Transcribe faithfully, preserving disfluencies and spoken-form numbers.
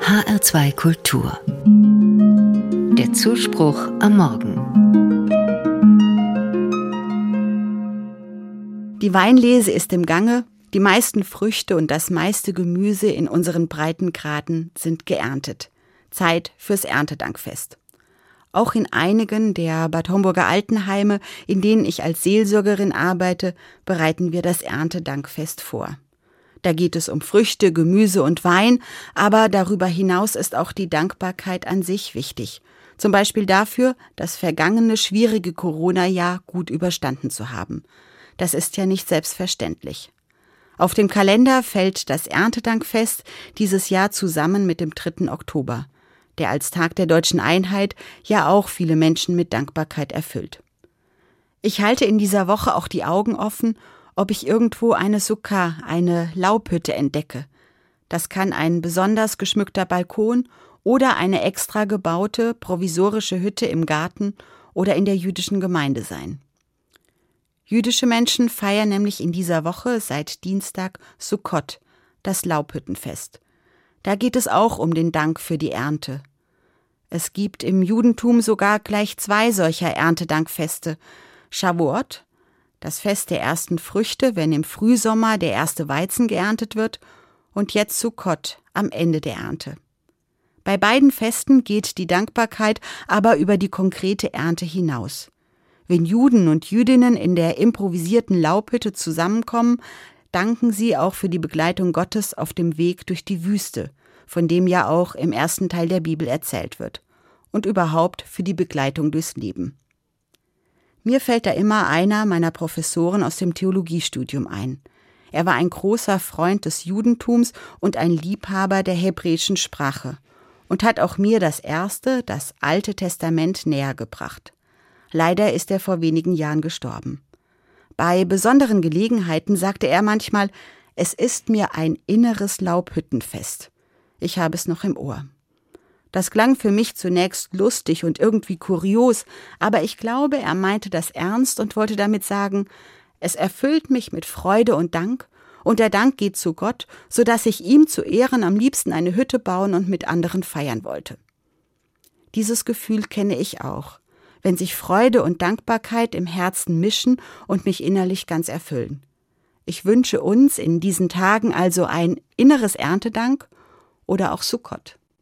H R zwei Kultur. Der Zuspruch am Morgen. Die Weinlese ist im Gange, die meisten Früchte und das meiste Gemüse in unseren Breitengraden sind geerntet. Zeit fürs Erntedankfest. Auch in einigen der Bad Homburger Altenheime, in denen ich als Seelsorgerin arbeite, bereiten wir das Erntedankfest vor. Da geht es um Früchte, Gemüse und Wein, aber darüber hinaus ist auch die Dankbarkeit an sich wichtig. Zum Beispiel dafür, das vergangene schwierige Corona-Jahr gut überstanden zu haben. Das ist ja nicht selbstverständlich. Auf dem Kalender fällt das Erntedankfest dieses Jahr zusammen mit dem dritten Oktober, der als Tag der deutschen Einheit ja auch viele Menschen mit Dankbarkeit erfüllt. Ich halte in dieser Woche auch die Augen offen, ob ich irgendwo eine Sukkah, eine Laubhütte entdecke. Das kann ein besonders geschmückter Balkon oder eine extra gebaute, provisorische Hütte im Garten oder in der jüdischen Gemeinde sein. Jüdische Menschen feiern nämlich in dieser Woche seit Dienstag Sukkot, das Laubhüttenfest. Da geht es auch um den Dank für die Ernte. Es gibt im Judentum sogar gleich zwei solcher Erntedankfeste. Shavuot, das Fest der ersten Früchte, wenn im Frühsommer der erste Weizen geerntet wird, und jetzt Sukkot am Ende der Ernte. Bei beiden Festen geht die Dankbarkeit aber über die konkrete Ernte hinaus. Wenn Juden und Jüdinnen in der improvisierten Laubhütte zusammenkommen, danken sie auch für die Begleitung Gottes auf dem Weg durch die Wüste, von dem ja auch im ersten Teil der Bibel erzählt wird, und überhaupt für die Begleitung durchs Leben. Mir fällt da immer einer meiner Professoren aus dem Theologiestudium ein. Er war ein großer Freund des Judentums und ein Liebhaber der hebräischen Sprache und hat auch mir das erste, das Alte Testament näher gebracht. Leider ist er vor wenigen Jahren gestorben. Bei besonderen Gelegenheiten sagte er manchmal, es ist mir ein inneres Laubhüttenfest. Ich habe es noch im Ohr. Das klang für mich zunächst lustig und irgendwie kurios, aber ich glaube, er meinte das ernst und wollte damit sagen, es erfüllt mich mit Freude und Dank, und der Dank geht zu Gott, sodass ich ihm zu Ehren am liebsten eine Hütte bauen und mit anderen feiern wollte. Dieses Gefühl kenne ich auch, wenn sich Freude und Dankbarkeit im Herzen mischen und mich innerlich ganz erfüllen. Ich wünsche uns in diesen Tagen also ein inneres Erntedank oder auch Sukkot.